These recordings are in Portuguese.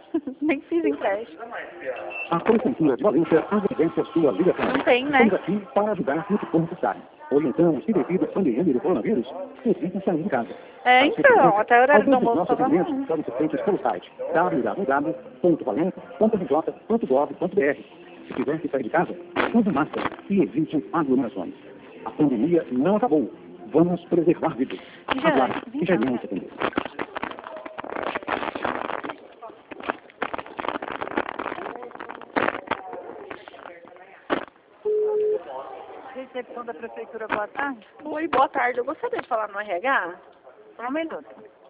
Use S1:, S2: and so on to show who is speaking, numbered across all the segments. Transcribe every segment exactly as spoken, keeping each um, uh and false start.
S1: Nem fiz empréstimo.
S2: A Consultura de Valência agradece a sua ligação.
S1: Não tem, né?
S2: Estamos aqui para ajudar no que for necessário. Orientamos que devido à pandemia do coronavírus, evite sair de casa.
S1: É, então, até o horário do
S2: Alguns dos
S1: almoço
S2: nossos
S1: estava
S2: atendimentos
S1: ruim.
S2: podem ser feitos pelo site w w w ponto valência ponto r j ponto gov ponto b r. Se quiser que sair de casa, use máscara e evite aglomerações. A pandemia não acabou. Vamos preservar vidas. Aguarde, que já iremos atender.
S3: Recepção da Prefeitura, boa tarde.
S1: Oi, boa tarde. Eu gostaria de falar no R H.
S3: Só um minuto.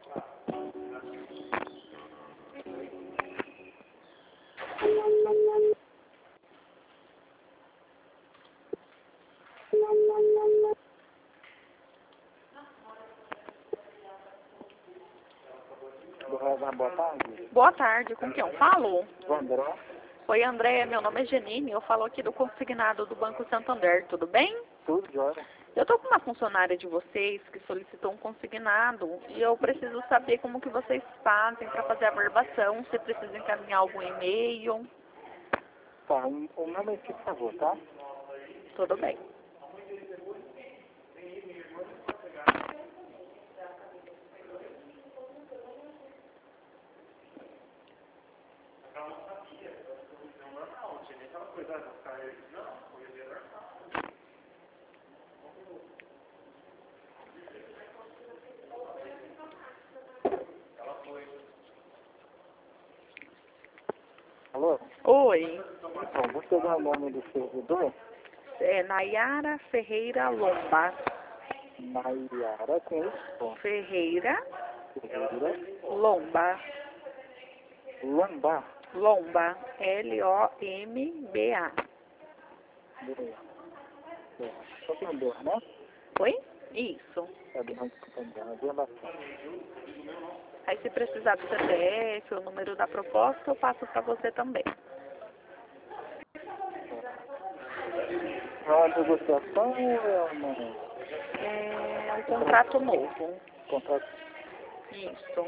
S3: Boa tarde.
S1: Boa tarde. Com quem eu falo?
S3: André.
S1: Oi, André. Meu nome é Janine. Eu falo aqui do consignado do Banco Santander. Tudo bem?
S3: Tudo jóia.
S1: Eu estou com uma funcionária de vocês que solicitou um consignado e eu preciso saber como que vocês fazem para fazer a verbação, se precisa encaminhar algum e-mail.
S3: Tá, um, um momentinho, por favor, tá?
S1: Tudo bem.
S3: Alô?
S1: Oi,
S3: Então, vou pegar o nome do servidor.
S1: é Nayara Ferreira Lomba.
S3: Nayara, com isso?
S1: Ferreira
S3: Ferreira.
S1: Lomba.
S3: Lombar.
S1: Lomba. L O M B A.
S3: Beleza. Só tem dor, né?
S1: Oi? Isso.
S3: É do Banco Santander, bem bacana.
S1: Aí se precisar do C P F, o número da proposta, eu passo para você também.
S3: É uma negociação ou é uma...
S1: É um contrato novo.
S3: contrato?
S1: Isso.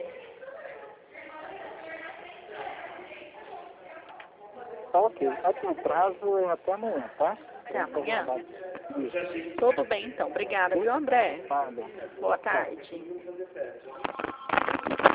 S3: Tá ok. Aqui o prazo é até amanhã, tá?
S1: Até amanhã?
S3: Isso.
S1: Tudo bem, então. Obrigada, viu, André?
S3: Nada.
S1: Boa tarde.